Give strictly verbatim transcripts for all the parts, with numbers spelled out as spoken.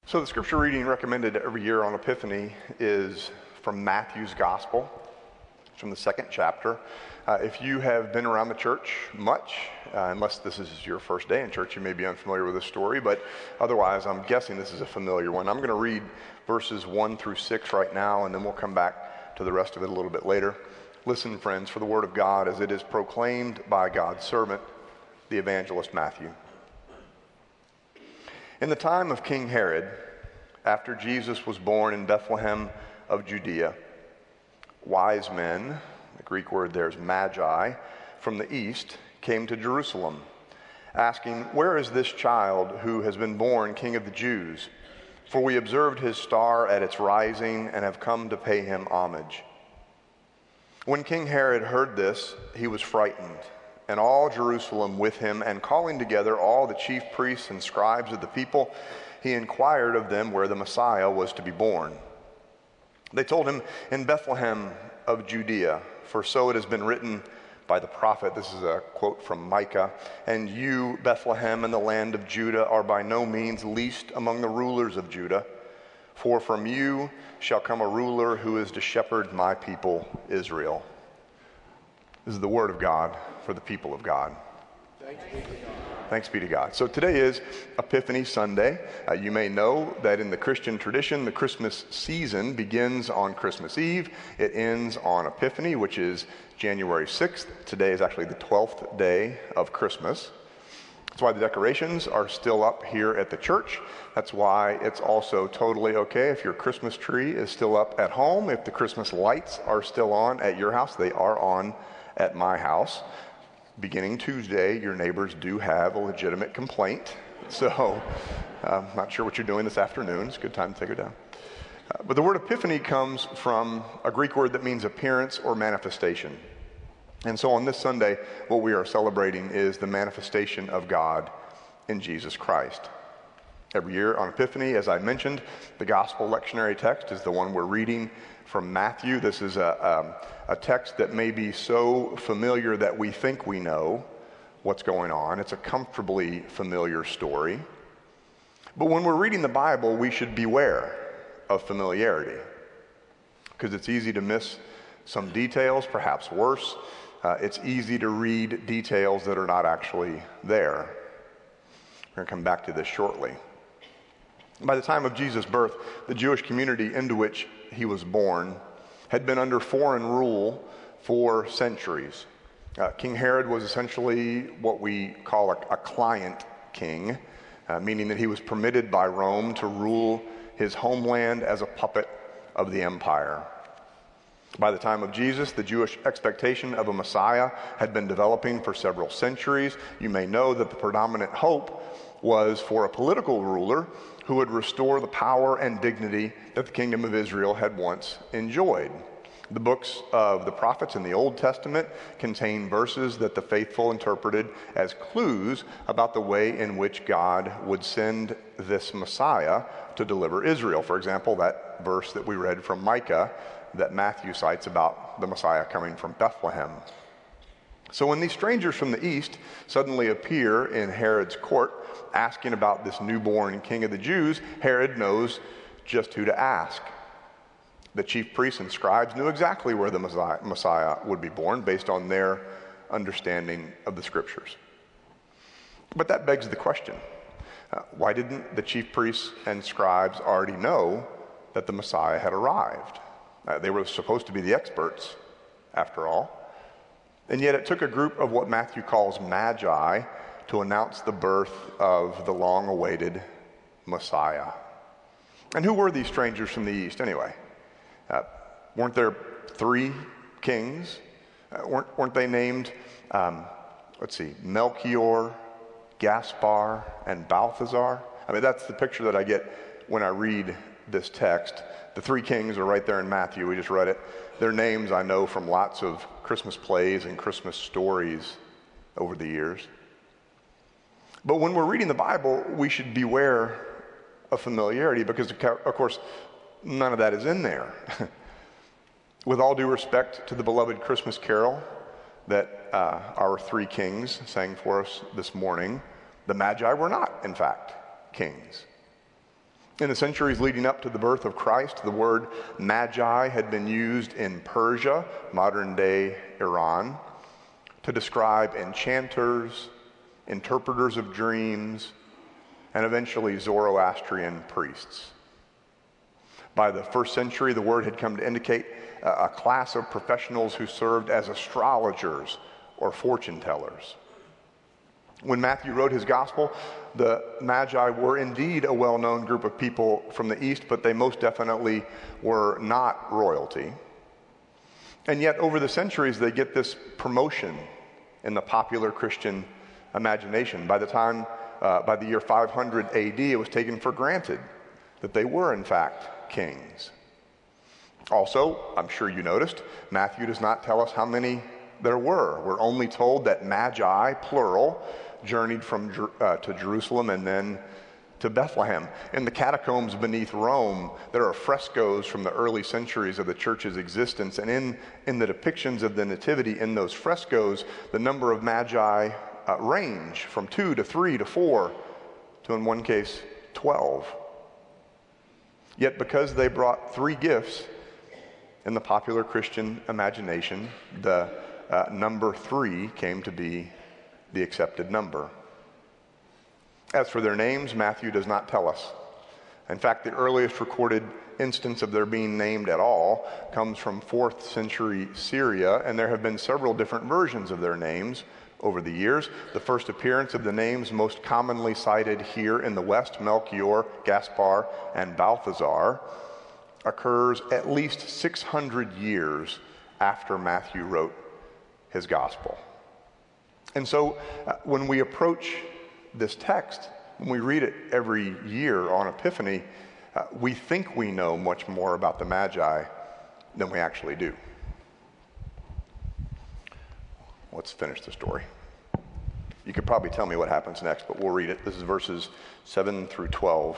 So the scripture reading recommended every year on Epiphany is from Matthew's Gospel. It's from the second chapter. Uh, if you have been around the church much, uh, unless this is your first day in church, you may be unfamiliar with this story, but otherwise I'm guessing this is a familiar one. I'm going to read verses one through six right now, and then we'll come back to the rest of it a little bit later. Listen, friends, for the word of God as it is proclaimed by God's servant, the evangelist Matthew. In the time of King Herod, after Jesus was born in Bethlehem of Judea, wise men, the Greek word there is magi, from the east came to Jerusalem, asking, "Where is this child who has been born King of the Jews? For we observed his star at its rising and have come to pay him homage." When King Herod heard this, he was frightened, and all Jerusalem with him, and calling together all the chief priests and scribes of the people, he inquired of them where the Messiah was to be born. They told him, "In Bethlehem of Judea, for so it has been written by the prophet," this is a quote from Micah, "And you, Bethlehem, in the land of Judah, are by no means least among the rulers of Judah, for from you shall come a ruler who is to shepherd my people Israel." This is the word of God for the people of God. Thanks be to God. Thanks be to God. So today is Epiphany Sunday. Uh, you may know that in the Christian tradition, the Christmas season begins on Christmas Eve. It ends on Epiphany, which is January sixth. Today is actually the twelfth day of Christmas. That's why the decorations are still up here at the church. That's why it's also totally okay if your Christmas tree is still up at home. If the Christmas lights are still on at your house, they are on at my house. Beginning Tuesday, your neighbors do have a legitimate complaint. So I'm not sure what you're doing this afternoon. It's a good time to take it down. Uh, but the word epiphany comes from a Greek word that means appearance or manifestation. And so on this Sunday, what we are celebrating is the manifestation of God in Jesus Christ. Every year on Epiphany, as I mentioned, the gospel lectionary text is the one we're reading from Matthew. This is a, um, a text that may be so familiar that we think we know what's going on. It's a comfortably familiar story. But when we're reading the Bible, we should beware of familiarity, because it's easy to miss some details, perhaps worse. Uh, it's easy to read details that are not actually there. We're going to come back to this shortly. By the time of Jesus' birth, the Jewish community into which he was born had been under foreign rule for centuries. Uh, King Herod was essentially what we call a, a client king, uh, meaning that he was permitted by Rome to rule his homeland as a puppet of the empire. By the time of Jesus, the Jewish expectation of a Messiah had been developing for several centuries. You may know that the predominant hope was for a political ruler who would restore the power and dignity that the kingdom of Israel had once enjoyed. The books of the prophets in the Old Testament contain verses that the faithful interpreted as clues about the way in which God would send this Messiah to deliver Israel. For example, that verse that we read from Micah that Matthew cites about the Messiah coming from Bethlehem. So when these strangers from the east suddenly appear in Herod's court asking about this newborn king of the Jews, Herod knows just who to ask. The chief priests and scribes knew exactly where the Messiah would be born based on their understanding of the scriptures. But that begs the question, uh, why didn't the chief priests and scribes already know that the Messiah had arrived? Uh, they were supposed to be the experts, after all. And yet it took a group of what Matthew calls magi to announce the birth of the long-awaited Messiah. And who were these strangers from the east anyway? Uh, weren't there three kings? Uh, weren't, weren't they named, um, let's see, Melchior, Gaspar, and Balthazar? I mean, that's the picture that I get when I read this text. The three kings are right there in Matthew. We just read it. Their names I know from lots of Christmas plays and Christmas stories over the years. But when we're reading the Bible, we should beware of familiarity because, of course, none of that is in there. With all due respect to the beloved Christmas carol that uh, our three kings sang for us this morning, the Magi were not, in fact, kings. In the centuries leading up to the birth of Christ, the word magi had been used in Persia, modern-day Iran, to describe enchanters, interpreters of dreams, and eventually Zoroastrian priests. By the first century, the word had come to indicate a class of professionals who served as astrologers or fortune tellers. When Matthew wrote his gospel, the Magi were indeed a well-known group of people from the East, but they most definitely were not royalty. And yet, over the centuries, they get this promotion in the popular Christian imagination. By the time, uh, by the year five hundred A D, it was taken for granted that they were, in fact, kings. Also, I'm sure you noticed, Matthew does not tell us how many there were. We're only told that Magi, plural, journeyed from uh, to Jerusalem and then to Bethlehem. In the catacombs beneath Rome, there are frescoes from the early centuries of the church's existence, and in, in the depictions of the nativity in those frescoes, the number of Magi uh, range from two to three to four to, in one case, twelve. Yet because they brought three gifts, in the popular Christian imagination, the uh, number three came to be the accepted number. As for their names, Matthew does not tell us. In fact, the earliest recorded instance of their being named at all comes from fourth century Syria, and there have been several different versions of their names over the years. The first appearance of the names most commonly cited here in the West, Melchior, Gaspar, and Balthazar, occurs at least six hundred years after Matthew wrote his gospel. And so uh, when we approach this text, when we read it every year on Epiphany, uh, we think we know much more about the Magi than we actually do. Let's finish the story. You could probably tell me what happens next, but we'll read it. This is verses seven through twelve.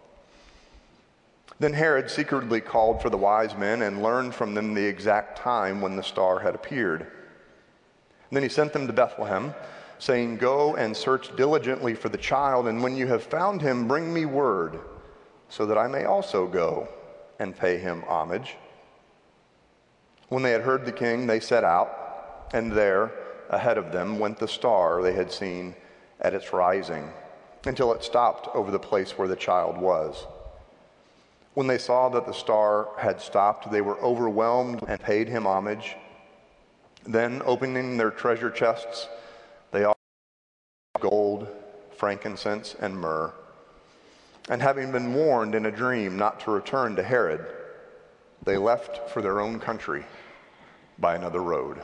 Then Herod secretly called for the wise men and learned from them the exact time when the star had appeared. And then he sent them to Bethlehem, saying, "Go and search diligently for the child, and when you have found him, bring me word, so that I may also go and pay him homage." When they had heard the king, they set out, and there, ahead of them, went the star they had seen at its rising, until it stopped over the place where the child was. When they saw that the star had stopped, they were overwhelmed and paid him homage. Then, opening their treasure chests, they offered gold, frankincense, and myrrh. And having been warned in a dream not to return to Herod, they left for their own country by another road.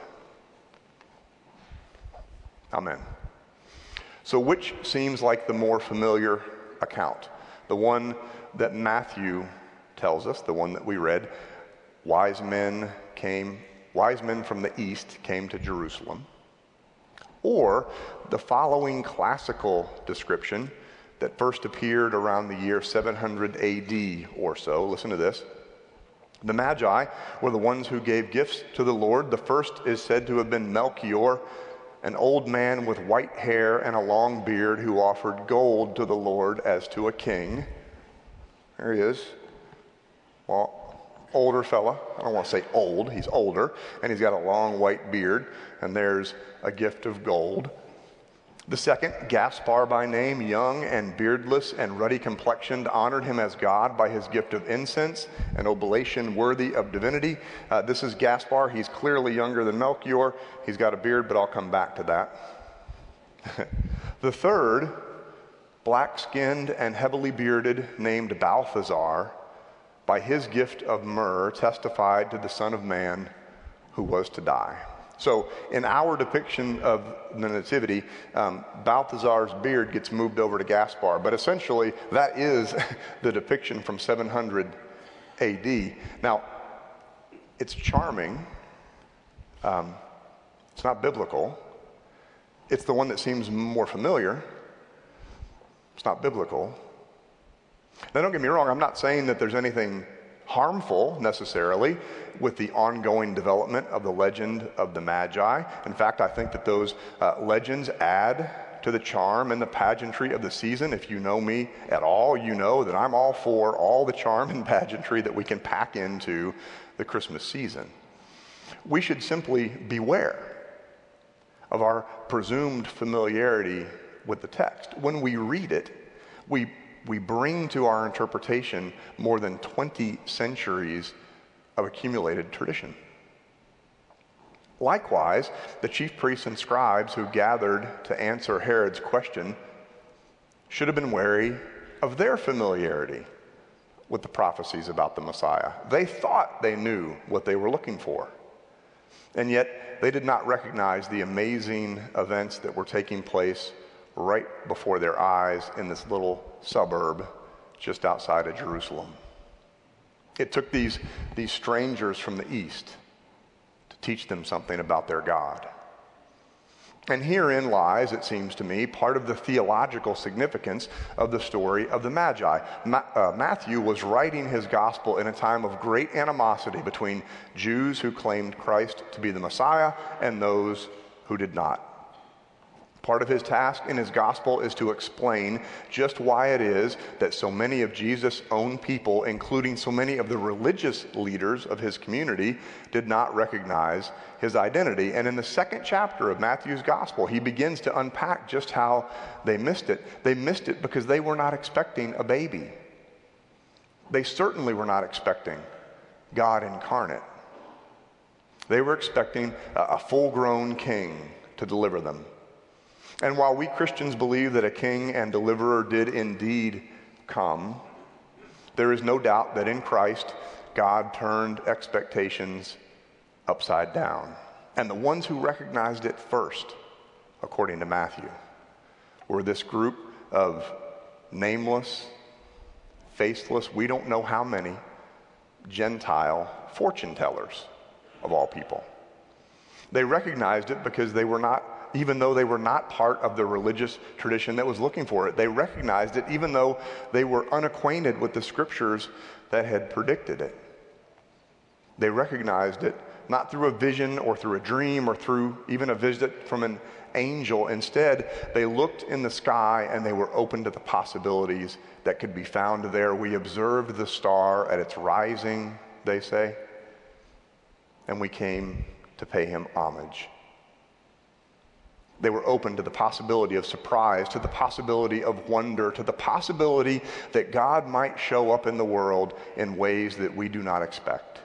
Amen. So which seems like the more familiar account? The one that Matthew tells us, the one that we read, wise men came, wise men from the east came to Jerusalem, or the following classical description that first appeared around the year seven hundred A D or so. Listen to this. The Magi were the ones who gave gifts to the Lord. The first is said to have been Melchior, an old man with white hair and a long beard who offered gold to the Lord as to a king. There he is. Well, older fella. I don't want to say old. He's older. And he's got a long white beard. And there's a gift of gold. The second, Gaspar by name, young and beardless and ruddy complexioned, honored him as God by his gift of incense, an oblation worthy of divinity. Uh, this is Gaspar. He's clearly younger than Melchior. He's got a beard, but I'll come back to that. The third, black-skinned and heavily bearded, named Balthazar, by his gift of myrrh, testified to the Son of Man who was to die. So in our depiction of the Nativity, um, Balthazar's beard gets moved over to Gaspar, but essentially that is the depiction from seven hundred A D. Now, it's charming. Um, it's not biblical. It's the one that seems more familiar. It's not biblical. Now, don't get me wrong, I'm not saying that there's anything harmful necessarily with the ongoing development of the legend of the Magi. In fact, I think that those uh, legends add to the charm and the pageantry of the season. If you know me at all, you know that I'm all for all the charm and pageantry that we can pack into the Christmas season. We should simply beware of our presumed familiarity with the text. When we read it, we, we bring to our interpretation more than twenty centuries of accumulated tradition. Likewise, the chief priests and scribes who gathered to answer Herod's question should have been wary of their familiarity with the prophecies about the Messiah. They thought they knew what they were looking for, and yet they did not recognize the amazing events that were taking place right before their eyes in this little suburb just outside of Jerusalem. It took these, these strangers from the east to teach them something about their God. And herein lies, it seems to me, part of the theological significance of the story of the Magi. Ma- uh, Matthew was writing his gospel in a time of great animosity between Jews who claimed Christ to be the Messiah and those who did not. Part of his task in his gospel is to explain just why it is that so many of Jesus' own people, including so many of the religious leaders of his community, did not recognize his identity. And in the second chapter of Matthew's gospel, he begins to unpack just how they missed it. They missed it because they were not expecting a baby. They certainly were not expecting God incarnate. They were expecting a, a full-grown king to deliver them. And while we Christians believe that a king and deliverer did indeed come, there is no doubt that in Christ, God turned expectations upside down. And the ones who recognized it first, according to Matthew, were this group of nameless, faceless, we don't know how many, Gentile fortune tellers of all people. They recognized it because they were not even though they were not part of the religious tradition that was looking for it. They recognized it even though they were unacquainted with the scriptures that had predicted it. They recognized it not through a vision or through a dream or through even a visit from an angel. Instead, they looked in the sky and they were open to the possibilities that could be found there. We observed the star at its rising, they say, and we came to pay him homage. They were open to the possibility of surprise, to the possibility of wonder, to the possibility that God might show up in the world in ways that we do not expect.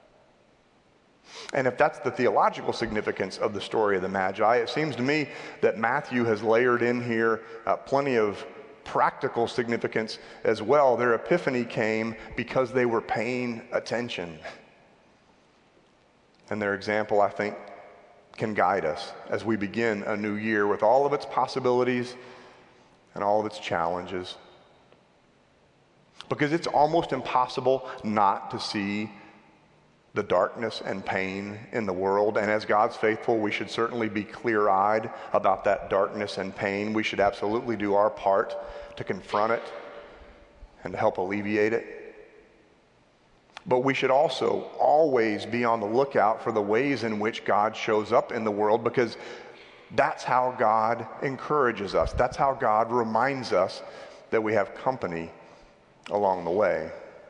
And if that's the theological significance of the story of the Magi, it seems to me that Matthew has layered in here uh, plenty of practical significance as well. Their epiphany came because they were paying attention. And their example, I think, can guide us as we begin a new year with all of its possibilities and all of its challenges. Because it's almost impossible not to see the darkness and pain in the world. And as God's faithful, we should certainly be clear-eyed about that darkness and pain. We should absolutely do our part to confront it and to help alleviate it. But we should also always be on the lookout for the ways in which God shows up in the world, because that's how God encourages us. That's how God reminds us that we have company along the way.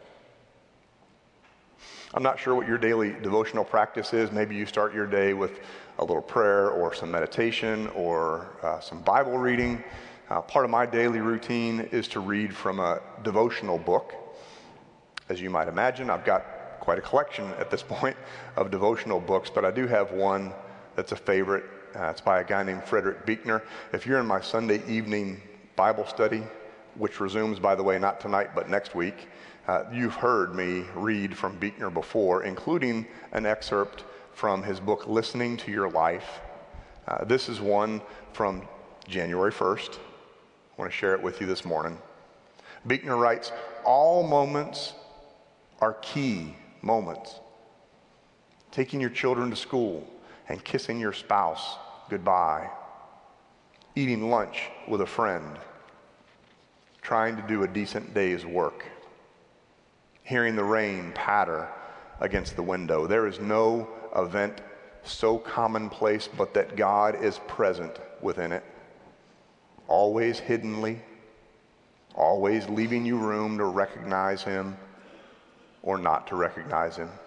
I'm not sure what your daily devotional practice is. Maybe you start your day with a little prayer or some meditation or uh, some Bible reading. Uh, part of my daily routine is to read from a devotional book. As you might imagine, I've got quite a collection at this point of devotional books, but I do have one that's a favorite. Uh, it's by a guy named Frederick Buechner. If you're in my Sunday evening Bible study, which resumes, by the way, not tonight, but next week, uh, you've heard me read from Buechner before, including an excerpt from his book, Listening to Your Life. Uh, this is one from January first. I want to share it with you this morning. Buechner writes, "All moments are key moments. Taking your children to school and kissing your spouse goodbye. Eating lunch with a friend. Trying to do a decent day's work. Hearing the rain patter against the window. There is no event so commonplace but that God is present within it. always hiddenly, always leaving you room to recognize him or not to recognize him.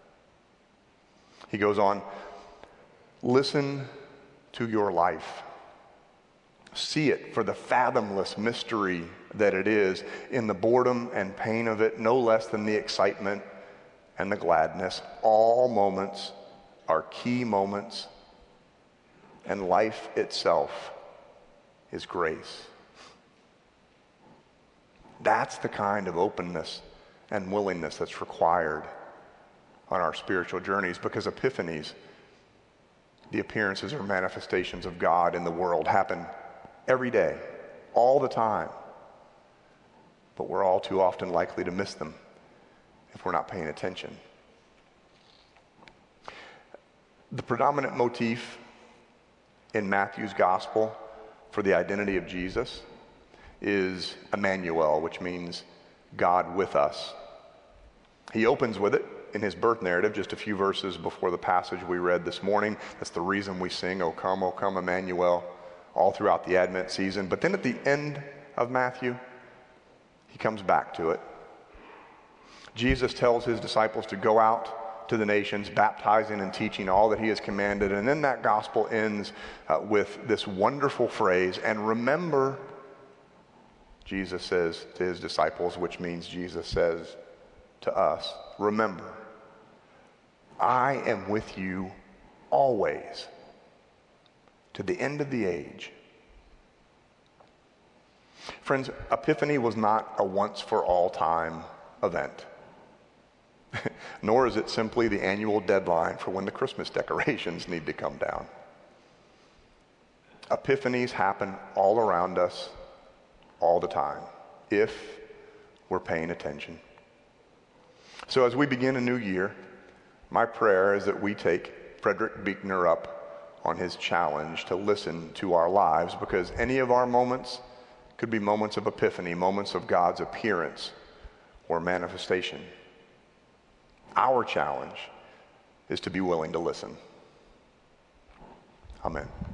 He goes on, listen to your life. See it for the fathomless mystery that it is, in the boredom and pain of it, no less than the excitement and the gladness. All moments are key moments, and life itself is grace. That's the kind of openness and willingness that's required on our spiritual journeys, because epiphanies, the appearances or manifestations of God in the world, happen every day, all the time. But we're all too often likely to miss them if we're not paying attention. The predominant motif in Matthew's gospel for the identity of Jesus is Emmanuel, which means God with us. He opens with it in his birth narrative, just a few verses before the passage we read this morning. That's the reason we sing, O come, O come, Emmanuel, all throughout the Advent season. But then at the end of Matthew, he comes back to it. Jesus tells his disciples to go out to the nations, baptizing and teaching all that he has commanded. And then that gospel ends uh, with this wonderful phrase, and remember, Jesus says to his disciples, which means Jesus says to us, remember, I am with you always to the end of the age. Friends, Epiphany was not a once for all time event. Nor is it simply the annual deadline for when the Christmas decorations need to come down. Epiphanies happen all around us, all the time, if we're paying attention. So as we begin a new year, my prayer is that we take Frederick Buechner up on his challenge to listen to our lives, because any of our moments could be moments of epiphany, moments of God's appearance or manifestation. Our challenge is to be willing to listen. Amen.